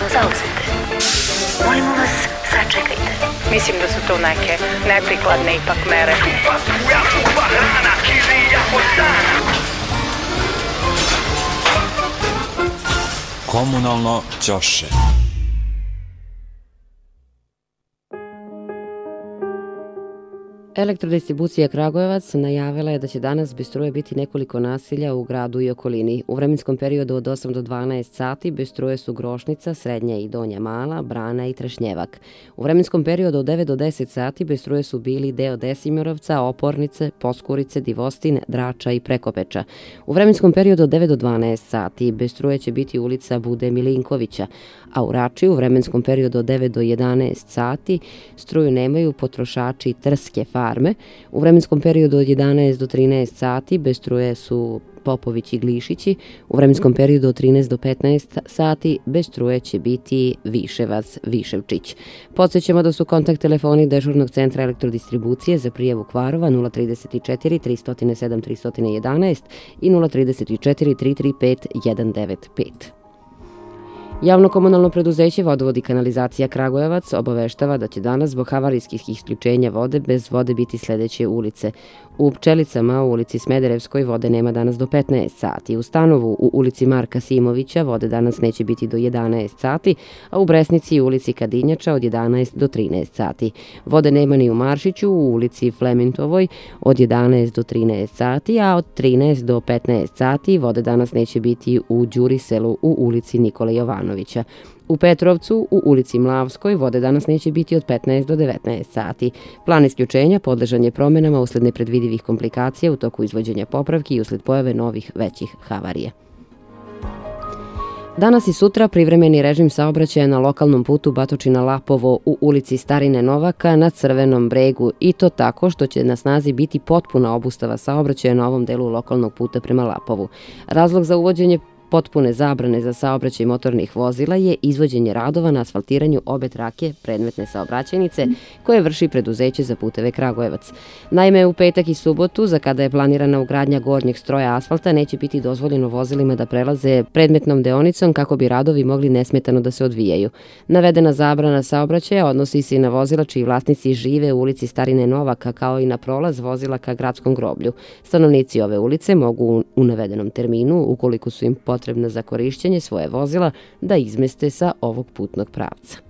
zauzete. Molimo vas, sačekajte. Mislim da su to neke neprikladne ipak mere. Komunalno ćoše. Elektrodistribucija Kragujevac najavila je da će danas bez struje biti nekoliko naselja u gradu i okolini. U vremenskom periodu od 8 do 12 sati bez struje su Grošnica, Srednja i Donja Mala, Brana i Trešnjevak. U vremenskom periodu od 9 do 10 sati bez struje su bili deo Desimirovca, Opornice, Poskurice, Divostin, Drača i Prekopeča. U vremenskom periodu od 9 do 12 sati bez struje će biti ulica Bude Milinkovića, a u Rači u vremenskom periodu od 9 do 11 sati struju nemaju potrošači Trske farme. U vremenskom periodu od 11 do 13 sati bez struje su Popović i Glišići. U vremenskom periodu od 13 do 15 sati bez struje će biti Viševac, Viševčić. Podsjećamo da su kontakt telefoni dežurnog centra elektrodistribucije za prijavu kvarova 034 307 311 i 034 335 195. Javno komunalno preduzeće Vodovod i kanalizacija Kragujevac obaveštava da će danas zbog havarijskih isključenja vode bez vode biti sledeće ulice. U Pčelicama u ulici Smederevskoj vode nema danas do 15 sati. U Stanovu u ulici Marka Simovića vode danas neće biti do 11 sati, a u Bresnici i ulici Kadinjača od 11 do 13 sati. Vode nema ni u Maršiću u ulici Flemintovoj od 11 do 13 sati, a od 13 do 15 sati vode danas neće biti u Đuriselu u ulici Nikole Jovanovića. U Petrovcu, u ulici Mlavskoj, vode danas neće biti od 15 do 19 sati. Plan isključenja podležan je promenama usled nepredvidivih komplikacija u toku izvođenja popravki i usled pojave novih većih havarija. Danas i sutra privremeni režim saobraćaja na lokalnom putu Batočina-Lapovo u ulici Starine Novaka na Crvenom bregu i to tako što će na snazi biti potpuna obustava saobraćaja na ovom delu lokalnog puta prema Lapovu. Razlog za uvođenje potpune zabrane za saobraćaj motornih vozila je izvođenje radova na asfaltiranju obe trake predmetne saobraćajnice koje vrši preduzeće za puteve Kragujevac. Naime, u petak i subotu, za kada je planirana ugradnja gornjeg stroja asfalta, neće biti dozvoljeno vozilima da prelaze predmetnom deonicom kako bi radovi mogli nesmetano da se odvijaju. Navedena zabrana saobraćaja odnosi se i na vozila čiji vlasnici žive u ulici Starine Novaka kao i na prolaz vozila ka gradskom groblju. Stanovnici ove ulice mogu u navedenom terminu, ukoliko su im potrebna za korišćenje svoje vozila, da izmeste sa ovog putnog pravca.